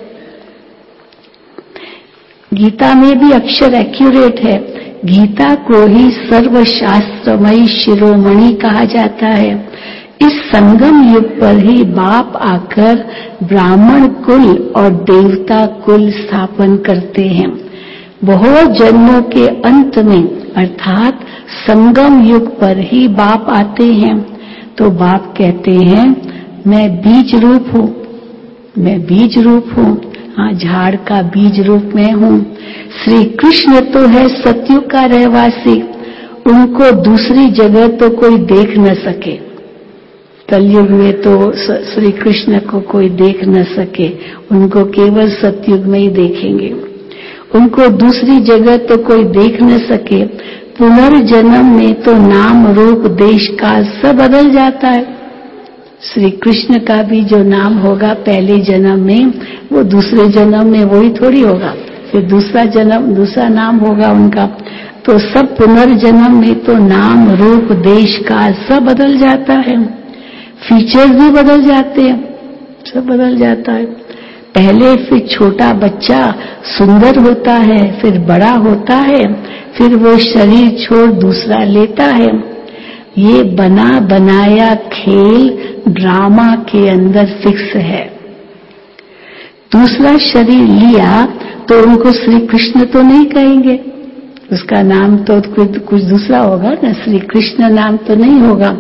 Speaker 1: गीता में भी अक्षर एक्यूरेट है। गीता को ही सर्वशास्त्रमयी शिरोमणि कहा जाता है। इस संगम युग पर ही बाप आकर ब्राह्मण कुल और देवता कुल स्थापन करते हैं। बहुत जन्मों के अंत में अर्थात संगम युग पर ही बाप आते हैं। तो बाप कहते हैं मैं बीज रूप हूँ, मैं बीज रूप हूँ, हाँ, झाड़ का बीज रूप में हूँ। श्री कृष्ण तो है सतयुग का रहवासी, उनको दूसरी जगह तो कोई देख न सके। कलयुग में तो श्री कृष्ण को कोई देख न सके, उनको केवल सतयुग में ही देखेंगे, उनको दूसरी जगह तो कोई देख न सके। पुनर्जन्म में तो नाम रूप देश काल सब बदल जाता है। श्री कृष्ण का भी जो नाम होगा पहले जन्म में, वो दूसरे जन्म में वही थोड़ी होगा, फिर दूसरा जन्म दूसरा नाम होगा उनका। तो सब पुनर्जन्म में तो नाम रूप देश काल सब बदल जाता है, फीचर्स भी बदल जाते हैं, सब बदल जाता है। पहले फिर छोटा बच्चा सुंदर होता है, फिर बड़ा होता है, फिर वो शरीर छोड़ दूसरा लेता है। ये बना बनाया खेल ड्रामा के अंदर फिक्स है। दूसरा शरीर लिया तो उनको श्री कृष्ण तो नहीं कहेंगे, उसका नाम तो कुछ दूसरा होगा ना, श्री कृष्ण नाम तो नहीं होगा,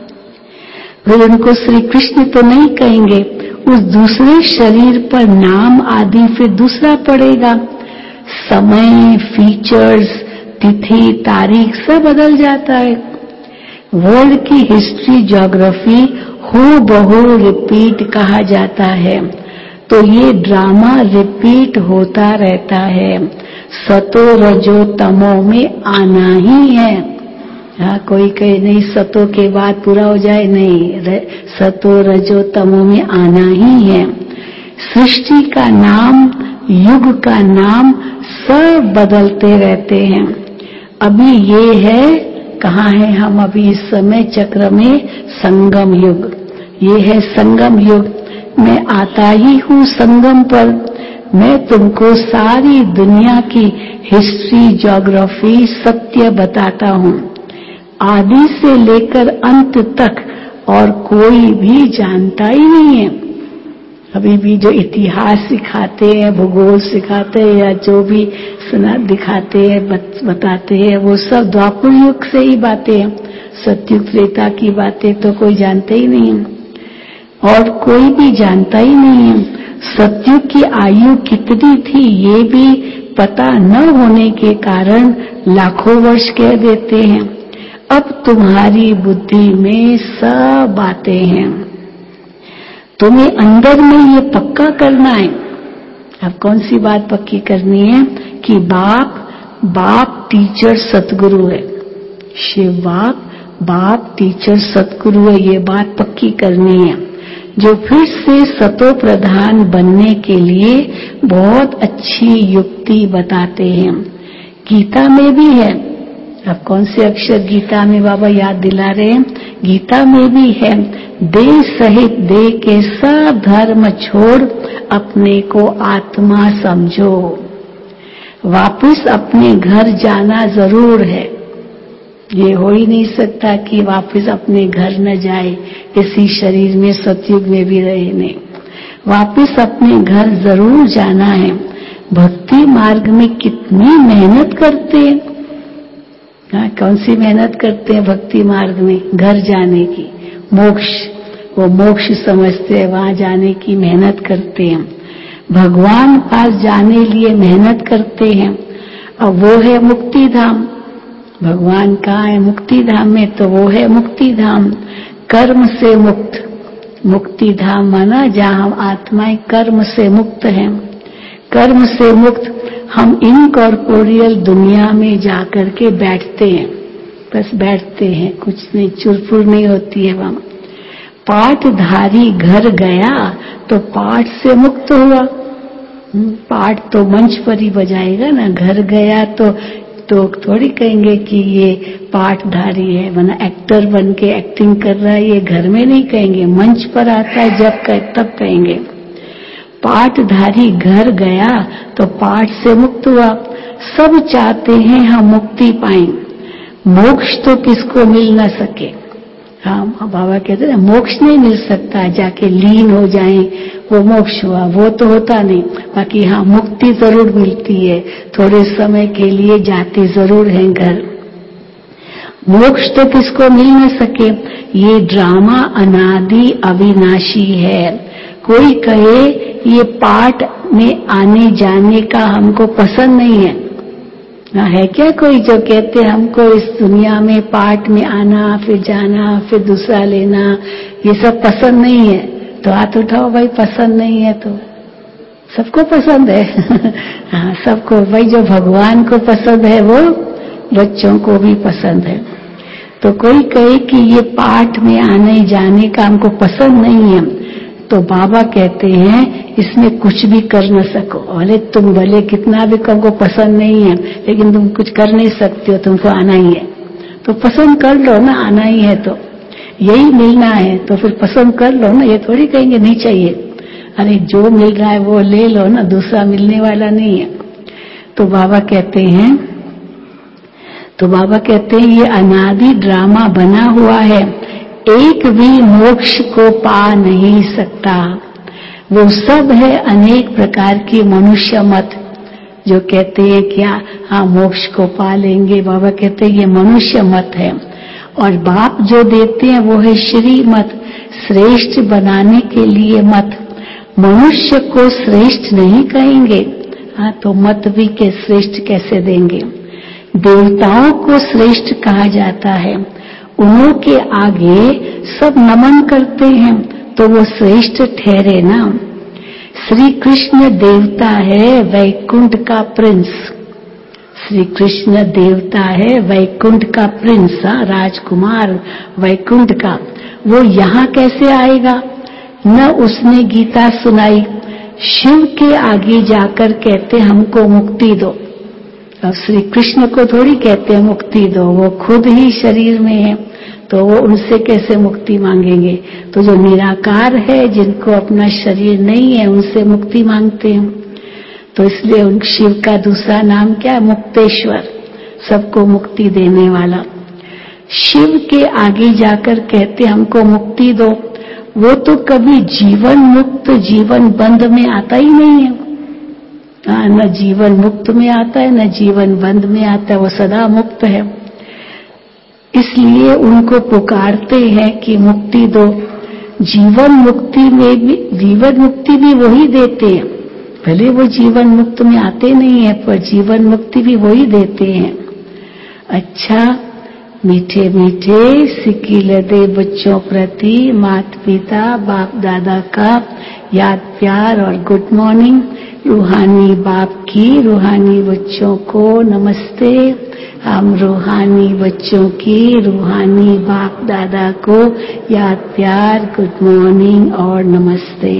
Speaker 1: फिर उनको श्री कृष्ण तो नहीं कहेंगे। उस दूसरे शरीर पर नाम आदि फिर दूसरा पड़ेगा। समय, फीचर्स, तिथि, तारीख सब बदल जाता है। वर्ल्ड की हिस्ट्री, ज्योग्राफी हूबहू बहु रिपीट कहा जाता है। तो ये ड्रामा रिपीट होता रहता है। सतो रजो तमो में आना ही है। हाँ, कोई कहे नहीं सतो के बाद पूरा हो जाए, नहीं, सतो रजो तमो में आना ही है। सृष्टि का नाम, युग का नाम सब बदलते रहते हैं। अभी ये है, कहाँ है हम अभी इस समय चक्र में? संगम युग। ये है संगम युग। मैं आता ही हूँ संगम पर। मैं तुमको सारी दुनिया की हिस्ट्री, ज्योग्राफी, सत्य बताता हूँ, आदि से लेकर अंत तक, और कोई भी जानता ही नहीं है। अभी भी जो इतिहास सिखाते हैं, भूगोल सिखाते हैं, या जो भी सुना दिखाते हैं, बताते हैं, वो सब द्वापर युग से ही बातें हैं। सतयुग त्रेता की बातें तो कोई जानते ही नहीं है, और कोई भी जानता ही नहीं है। सतयुग की आयु कितनी थी ये भी पता न होने के कारण लाखों वर्ष कह देते हैं। अब तुम्हारी बुद्धि में सब बातें हैं, तुम्हें अंदर में ये पक्का करना है। अब कौन सी बात पक्की करनी है? कि बाप बाप टीचर सतगुरु है। शिव बाप बाप टीचर सतगुरु है, ये बात पक्की करनी है। जो फिर से सतो प्रधान बनने के लिए बहुत अच्छी युक्ति बताते हैं। गीता में भी है। अब कौन से अक्षर गीता में बाबा याद दिला रहे हैं? गीता में भी है, देह सहित देह के सब धर्म छोड़ अपने को आत्मा समझो। वापस अपने घर जाना जरूर है। ये हो ही नहीं सकता कि वापस अपने घर न जाए, इसी शरीर में सतयुग में भी रहे नहीं। वापस अपने घर जरूर जाना है। भक्ति मार्ग में कितनी मेहनत करते हैं। हाँ, कौन सी मेहनत करते हैं भक्ति मार्ग में? घर जाने की, मोक्ष, वो मोक्ष समझते हैं, वहां जाने की मेहनत करते हैं। भगवान पास जाने लिए मेहनत करते हैं। अब वो है मुक्ति धाम। भगवान कहाँ है? मुक्ति धाम में। तो वो है मुक्ति धाम, कर्म से मुक्त। मुक्ति धाम माना जहाँ हम आत्माएं कर्म से मुक्त हैं। कर्म से मुक्त हम इनकॉर्पोरियल दुनिया में जाकर के बैठते हैं, बस बैठते हैं, कुछ नहीं, चुरपुर नहीं होती है वहां। पाठधारी घर गया तो पाठ से मुक्त हुआ। पाठ तो मंच पर ही बजाएगा ना, घर गया तो तो थोड़ी कहेंगे कि ये पाठधारी है, वरना एक्टर बन के एक्टिंग कर रहा है, ये घर में नहीं कहेंगे, मंच पर आता है जब कहे तब कहेंगे। पाठधारी घर गया तो पाठ से मुक्त हुआ। सब चाहते हैं हम मुक्ति पाएं, मोक्ष तो किसको मिल ना सके। हाँ, बाबा कहते हैं मोक्ष नहीं मिल सकता, जाके लीन हो जाएं वो मोक्ष हुआ, वो तो होता नहीं। बाकी हाँ, मुक्ति जरूर मिलती है, थोड़े समय के लिए जाते जरूर हैं घर। मोक्ष तो किसको मिल न सके। ये ड्रामा अनादि अविनाशी है। कोई कहे ये पाठ में आने जाने का हमको पसंद नहीं है। ना है क्या कोई जो कहते हमको इस दुनिया में पाठ में आना, फिर जाना, फिर दूसरा लेना, ये सब पसंद नहीं है? तो हाथ उठाओ भाई, पसंद नहीं है तो। सबको पसंद है। हाँ, सबको। भाई जो भगवान को पसंद है वो बच्चों को भी पसंद है। तो कोई कहे कि ये पाठ में आने जाने का हमको पसंद नहीं है, तो बाबा कहते हैं इसमें कुछ भी कर न सको। भले तुम भले कितना भी तुमको पसंद नहीं है, लेकिन तुम कुछ कर नहीं सकते हो, तुमको आना ही है तो पसंद कर लो ना। आना ही है तो यही मिलना है तो फिर पसंद कर लो ना। ये थोड़ी कहेंगे नहीं चाहिए, अरे जो मिल रहा है वो ले लो ना, दूसरा मिलने वाला नहीं है। तो बाबा कहते हैं तो बाबा कहते हैं ये अनादि ड्रामा बना हुआ है, एक भी मोक्ष को पा नहीं सकता। वो सब है अनेक प्रकार के मनुष्य मत जो कहते हैं क्या हाँ मोक्ष को पा लेंगे। बाबा कहते हैं ये मनुष्य मत है, और बाप जो देते हैं वो है श्री मत, श्रेष्ठ बनाने के लिए मत। मनुष्य को श्रेष्ठ नहीं कहेंगे, हाँ तो मत भी के श्रेष्ठ कैसे देंगे। देवताओं को श्रेष्ठ कहा जाता है, उन्हों के आगे सब नमन करते हैं तो वो श्रेष्ठ ठहरे ना। श्री कृष्ण देवता है, वैकुंठ का प्रिंस। श्री कृष्ण देवता है, वैकुंठ का प्रिंस, राजकुमार वैकुंठ का। वो यहाँ कैसे आएगा? न उसने गीता सुनाई। शिव के आगे जाकर कहते हमको मुक्ति दो। अब श्री कृष्ण को थोड़ी कहते हैं मुक्ति दो, वो खुद ही शरीर में है, तो वो उनसे कैसे मुक्ति मांगेंगे। तो जो निराकार है, जिनको अपना शरीर नहीं है, उनसे मुक्ति मांगते हैं। तो इसलिए उन शिव का दूसरा नाम क्या है? मुक्तेश्वर, सबको मुक्ति देने वाला। शिव के आगे जाकर कहते हमको मुक्ति दो, वो तो कभी जीवन मुक्त जीवन बंद में आता ही नहीं है। न जीवन मुक्त में आता है, न जीवन बंद में आता है, वो सदा मुक्त है। इसलिए उनको पुकारते हैं कि मुक्ति दो। जीवन मुक्ति में भी, जीवन मुक्ति भी वही देते हैं, भले वो जीवन मुक्त में आते नहीं है, पर जीवन मुक्ति भी वही देते हैं। अच्छा, मीठे मीठे सिकिलदे बच्चों प्रति माता पिता बाप दादा का याद प्यार और गुड मॉर्निंग। रूहानी बाप की रूहानी बच्चों को नमस्ते। हम रूहानी बच्चों की रूहानी बाप दादा को याद प्यार गुड मॉर्निंग और नमस्ते।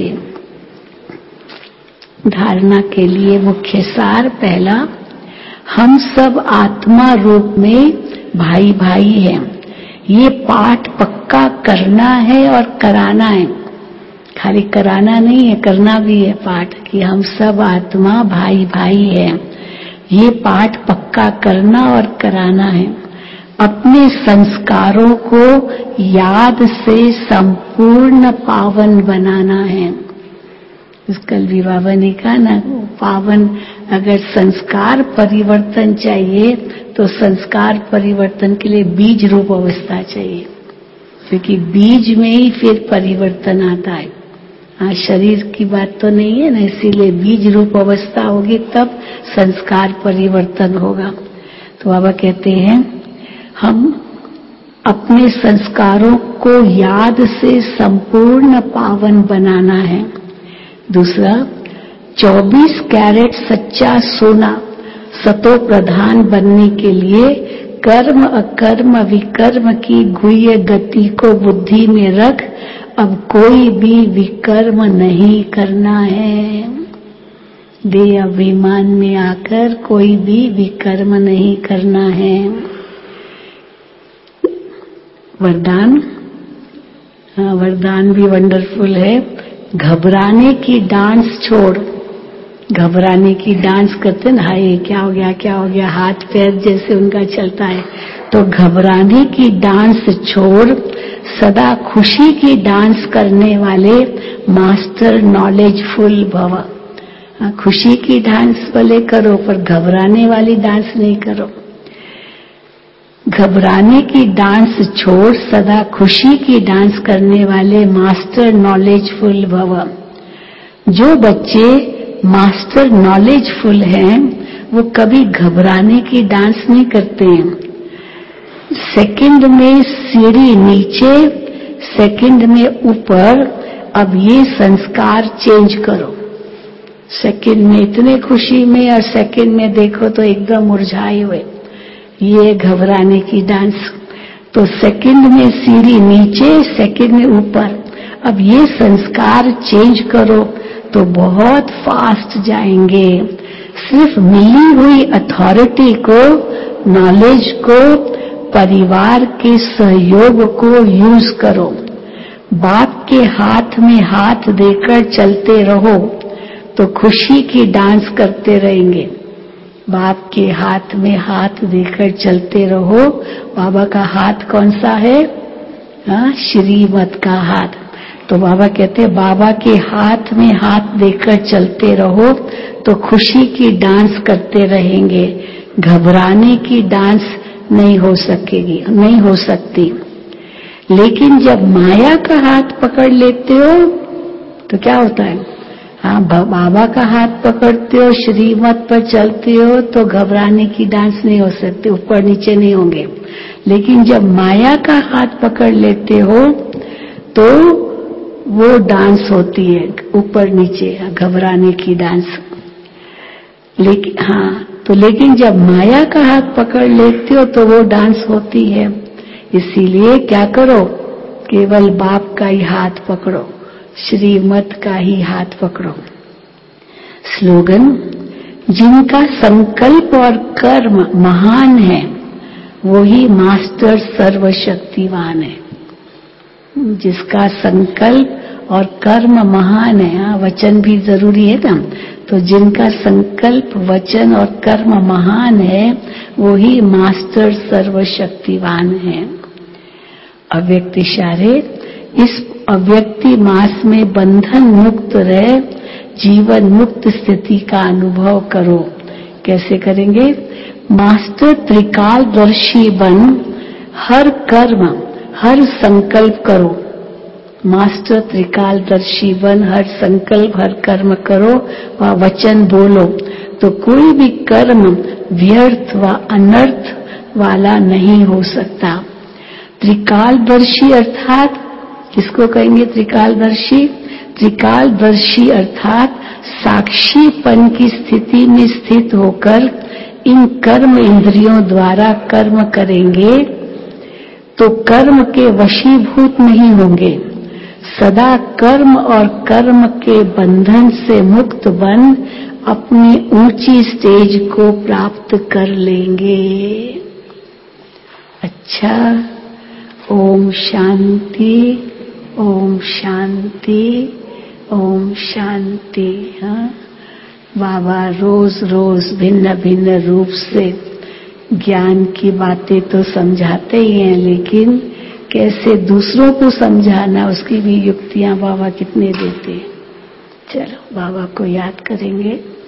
Speaker 1: धारणा के लिए मुख्य सार पहला, हम सब आत्मा रूप में भाई भाई हैं। ये पाठ पक्का करना है और कराना है, खाली कराना नहीं है, करना भी है पाठ, कि हम सब आत्मा भाई भाई हैं। ये पाठ पक्का करना और कराना है। अपने संस्कारों को याद से संपूर्ण पावन बनाना है। कल भी बाबा ने कहा ना, पावन, अगर संस्कार परिवर्तन चाहिए तो संस्कार परिवर्तन के लिए बीज रूप अवस्था चाहिए, क्योंकि बीज में ही फिर परिवर्तन आता है। हाँ, शरीर की बात तो नहीं है ना, इसीलिए बीज रूप अवस्था होगी तब संस्कार परिवर्तन होगा। तो बाबा कहते हैं हम अपने संस्कारों को याद से संपूर्ण पावन बनाना है। दूसरा, चौबीस कैरेट सच्चा सोना सतो प्रधान बनने के लिए कर्म अकर्म विकर्म की गुह्य गति को बुद्धि में रख अब कोई भी विकर्म नहीं करना है। देह अभिमान में आकर कोई भी विकर्म नहीं करना है। वरदान, हाँ, वरदान भी वंडरफुल है। घबराने की डांस छोड़, घबराने की डांस करते ना, हाय क्या हो गया क्या हो गया, हाथ पैर जैसे उनका चलता है, तो घबराने की डांस छोड़ सदा खुशी की डांस करने वाले मास्टर नॉलेजफुल भव। खुशी की डांस भले करो पर घबराने वाली डांस नहीं करो। घबराने की डांस छोड़ सदा खुशी की डांस करने वाले मास्टर नॉलेजफुल भव। जो बच्चे मास्टर नॉलेजफुल हैं वो कभी घबराने की डांस नहीं करते हैं। सेकंड में सीढ़ी नीचे, सेकंड में ऊपर, अब ये संस्कार चेंज करो। सेकंड में इतने खुशी में और सेकंड में देखो तो एकदम मुरझाए हुए, ये घबराने की डांस। तो सेकंड में सीढ़ी नीचे, सेकंड में ऊपर, अब ये संस्कार चेंज करो तो बहुत फास्ट जाएंगे। सिर्फ मिली हुई अथॉरिटी को, नॉलेज को, परिवार के सहयोग को यूज करो। बाप के हाथ में हाथ देकर चलते रहो तो खुशी की डांस करते रहेंगे। बाप के हाथ में हाथ देकर चलते रहो। बाबा का हाथ कौन सा है? हाँ, श्रीमत का हाथ। तो बाबा कहते हैं बाबा के हाथ में हाथ देकर चलते रहो तो खुशी की डांस करते रहेंगे। घबराने की डांस नहीं हो सकेगी, नहीं हो सकती। लेकिन जब माया का हाथ पकड़ लेते हो तो क्या होता है? हाँ, बाबा का हाथ पकड़ते हो, श्रीमत पर चलते हो तो घबराने की डांस नहीं हो सकती, ऊपर नीचे नहीं होंगे। लेकिन जब माया का हाथ पकड़ लेते हो तो वो डांस होती है, ऊपर नीचे, घबराने की डांस। लेकिन हाँ, तो लेकिन जब माया का हाथ पकड़ लेते हो तो वो डांस होती है। इसीलिए क्या करो? केवल बाप का ही हाथ पकड़ो, श्रीमत का ही हाथ पकड़ो। स्लोगन, जिनका संकल्प और कर्म महान है वही मास्टर सर्वशक्तिवान है। जिसका संकल्प और कर्म महान है, हाँ वचन भी जरूरी है ना, तो जिनका संकल्प वचन और कर्म महान है वही मास्टर सर्वशक्तिवान है। अव्यक्त इशारे, इस अव्यक्ति मास में बंधन मुक्त रहे जीवन मुक्त स्थिति का अनुभव करो। कैसे करेंगे? मास्टर त्रिकालदर्शी बन हर कर्म हर संकल्प करो। मास्टर त्रिकालदर्शी बन हर संकल्प हर कर्म करो व वचन बोलो तो कोई भी कर्म व्यर्थ व अनर्थ वाला नहीं हो सकता। त्रिकालदर्शी अर्थात किसको कहेंगे? त्रिकालदर्शी। त्रिकालदर्शी अर्थात साक्षीपन की स्थिति में स्थित होकर इन कर्म इंद्रियों द्वारा कर्म करेंगे तो कर्म के वशीभूत नहीं होंगे, सदा कर्म और कर्म के बंधन से मुक्त बन अपनी ऊंची स्टेज को प्राप्त कर लेंगे। अच्छा, ओम शांति, ओम शांति, ओम शांति। हाँ, बाबा रोज रोज भिन्न भिन्न रूप से ज्ञान की बातें तो समझाते ही हैं, लेकिन कैसे दूसरों को समझाना उसकी भी युक्तियां बाबा कितने देते हैं। चलो बाबा को याद करेंगे।